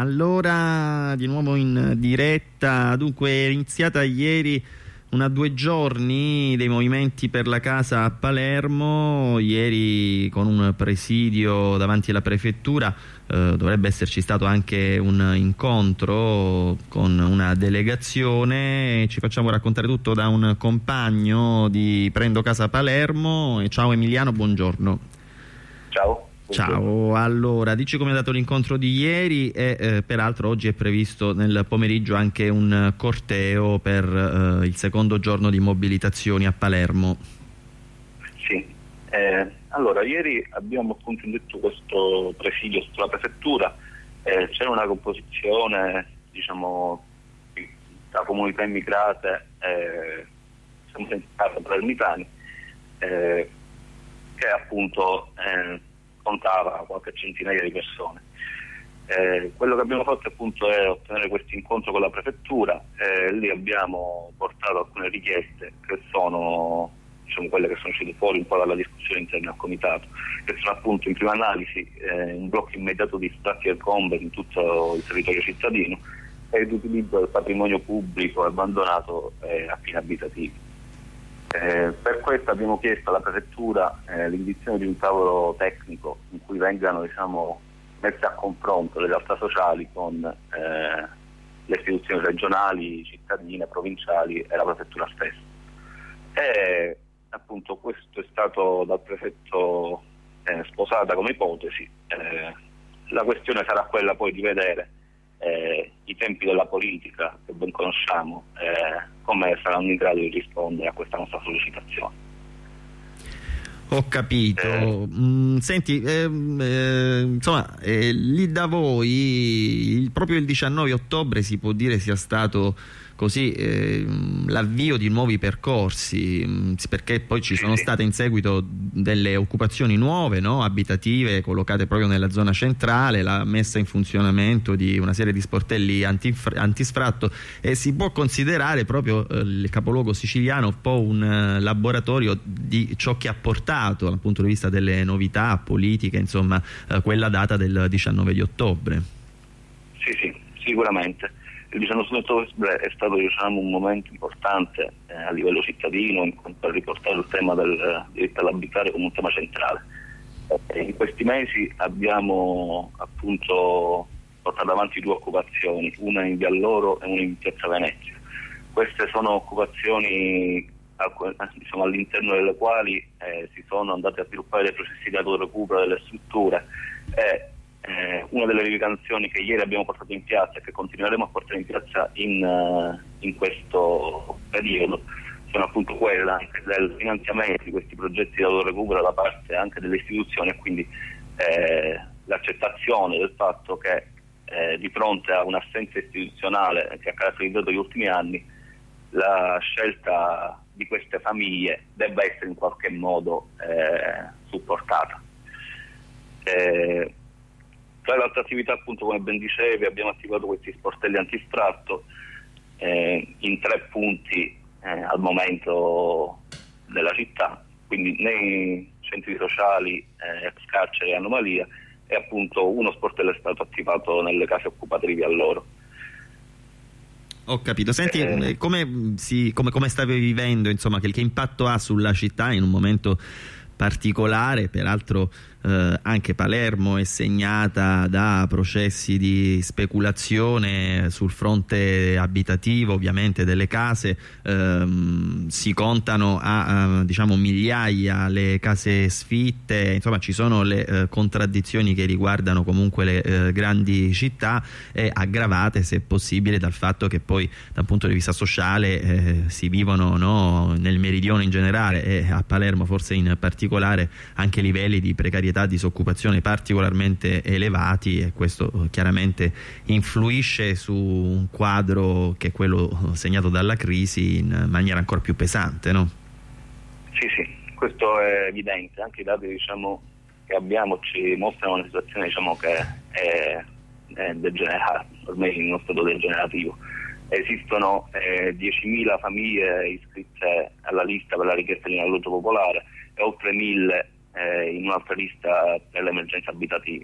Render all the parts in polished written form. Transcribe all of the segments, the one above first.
Allora, di nuovo in diretta. Dunque, è iniziata ieri una 2 giorni dei movimenti per la casa a Palermo, ieri con un presidio davanti alla prefettura. Dovrebbe esserci stato anche un incontro con una delegazione. Ci facciamo raccontare tutto da un compagno di Prendo Casa Palermo. Ciao Emiliano, buongiorno. Ciao. Ciao, allora dici come è andato l'incontro di ieri e peraltro oggi è previsto nel pomeriggio anche un corteo per il secondo giorno di mobilitazioni a Palermo. Sì, allora ieri abbiamo appunto indetto questo presidio sulla prefettura, c'era una composizione diciamo da comunità immigrate sempre palermitani che appunto contava qualche centinaia di persone. Quello che abbiamo fatto appunto è ottenere questo incontro con la prefettura, lì abbiamo portato alcune richieste che sono diciamo quelle che sono uscite fuori un po' dalla discussione interna al comitato, che sono appunto in prima analisi un blocco immediato di sfratti e combe in tutto il territorio cittadino e l'utilizzo del patrimonio pubblico abbandonato a fini abitativi. Per questo abbiamo chiesto alla prefettura l'indizione di un tavolo tecnico in cui vengano messe a confronto le realtà sociali con le istituzioni regionali, cittadine, provinciali e la prefettura stessa. E appunto questo è stato dal prefetto sposata come ipotesi. La questione sarà quella poi di vedere i tempi della politica che ben conosciamo, come saranno in grado di rispondere a questa nostra sollecitazione. Ho capito. Senti, insomma, lì da voi proprio il 19 ottobre si può dire sia stato così l'avvio di nuovi percorsi, perché poi ci sono state in seguito delle occupazioni nuove, no? Abitative, collocate proprio nella zona centrale, la messa in funzionamento di una serie di sportelli antisfratto, e si può considerare proprio il capoluogo siciliano un po' un laboratorio di ciò che ha portato dal punto di vista delle novità politiche, insomma, quella data del 19 di ottobre. Sì, sicuramente. Il 19 ottobre è stato un momento importante a livello cittadino per riportare il tema del diritto all'abitare come un tema centrale. In questi mesi abbiamo appunto portato avanti 2 occupazioni, una in Via Loro e una in Piazza Venezia. Queste sono occupazioni all'interno delle quali si sono andati a sviluppare dei processi di autorecupero delle strutture e una delle rivendicazioni che ieri abbiamo portato in piazza e che continueremo a portare in piazza in questo periodo sono appunto quella anche del finanziamento di questi progetti di autorecupero da parte anche delle istituzioni, e quindi l'accettazione del fatto che di fronte a un'assenza istituzionale che ha caratterizzato gli ultimi anni, la scelta di queste famiglie debba essere in qualche modo supportata. Tra le altre attività, appunto, come ben dicevi, abbiamo attivato questi sportelli antisfratto in 3 punti al momento della città, quindi nei centri sociali, ex carcere e anomalia, e appunto uno sportello è stato attivato nelle case occupate di Via Loro. Ho capito. Senti, come stavi vivendo, insomma, che impatto ha sulla città in un momento particolare? Peraltro anche Palermo è segnata da processi di speculazione sul fronte abitativo, ovviamente, delle case. Si contano a diciamo migliaia le case sfitte, insomma ci sono le contraddizioni che riguardano comunque le grandi città, e aggravate se possibile dal fatto che poi dal punto di vista sociale si vivono, no, nel meridione in generale e a Palermo forse in particolare anche livelli di precarietà, disoccupazione particolarmente elevati, e questo chiaramente influisce su un quadro che è quello segnato dalla crisi in maniera ancora più pesante, no? Sì, questo è evidente. Anche i dati che abbiamo ci mostrano una situazione che è degenerata, ormai in uno stato degenerativo. Esistono 10.000 famiglie iscritte alla lista per la richiesta di un alloggio popolare e oltre 1.000 in un'altra lista per l'emergenza abitativa.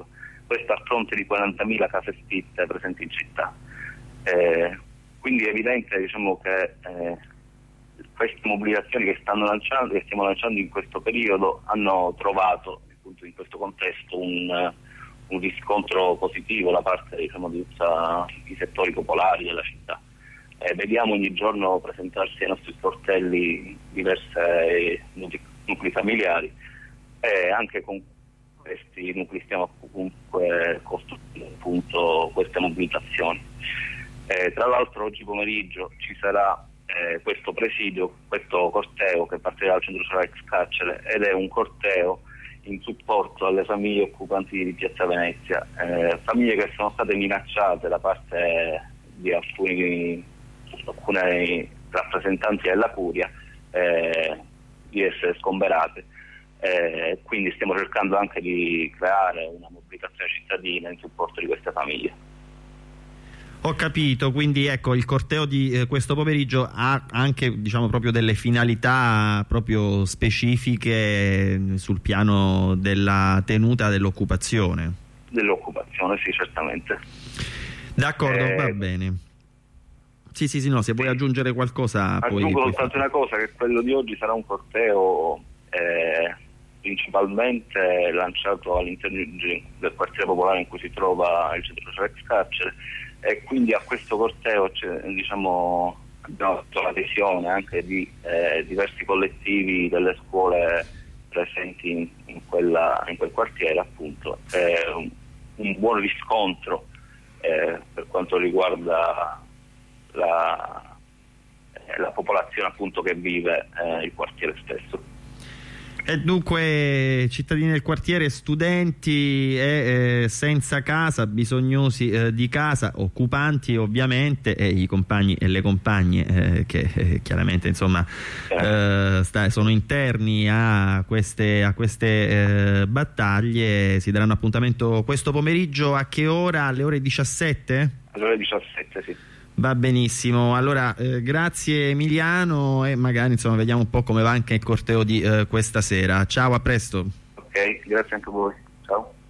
questo a fronte di 40.000 case sfitte presenti in città. Quindi è evidente, diciamo, che queste mobilitazioni che stiamo lanciando in questo periodo hanno trovato, appunto, in questo contesto un riscontro positivo da parte, diciamo, di tutti i settori popolari della città. Vediamo ogni giorno presentarsi ai nostri sportelli diversi nuclei familiari, e anche con questi nuclei stiamo comunque costruendo, appunto, queste mobilitazioni. Tra l'altro oggi pomeriggio ci sarà questo presidio, questo corteo che partirà dal centro sociale ex carcere, ed è un corteo in supporto alle famiglie occupanti di Piazza Venezia, famiglie che sono state minacciate da parte di alcuni rappresentanti della Curia di essere sgomberate. Quindi stiamo cercando anche di creare una mobilitazione cittadina in supporto di queste famiglie. Ho capito, quindi ecco, il corteo di questo pomeriggio ha anche, diciamo, proprio delle finalità proprio specifiche sul piano della tenuta dell'occupazione. Dell'occupazione, sì, certamente. D'accordo, va bene. Sì, no, se vuoi aggiungere qualcosa poi... Aggiungo soltanto una cosa, che quello di oggi sarà un corteo principalmente lanciato all'interno del quartiere popolare in cui si trova il centro sociale ex carcere, e quindi a questo corteo diciamo, abbiamo fatto l'adesione anche di diversi collettivi delle scuole presenti in quel quartiere, appunto. Un buon riscontro per quanto riguarda la popolazione, appunto, che vive il quartiere stesso. E dunque cittadini del quartiere, studenti senza casa, bisognosi di casa, occupanti ovviamente, e i compagni e le compagne che chiaramente, insomma, sono interni a queste battaglie. Si daranno appuntamento questo pomeriggio a che ora? Alle ore 17? Alle ore 17, sì. Va benissimo, allora grazie Emiliano, e magari, insomma, vediamo un po' come va anche il corteo di questa sera. Ciao, a presto. Ok, grazie anche a voi, ciao.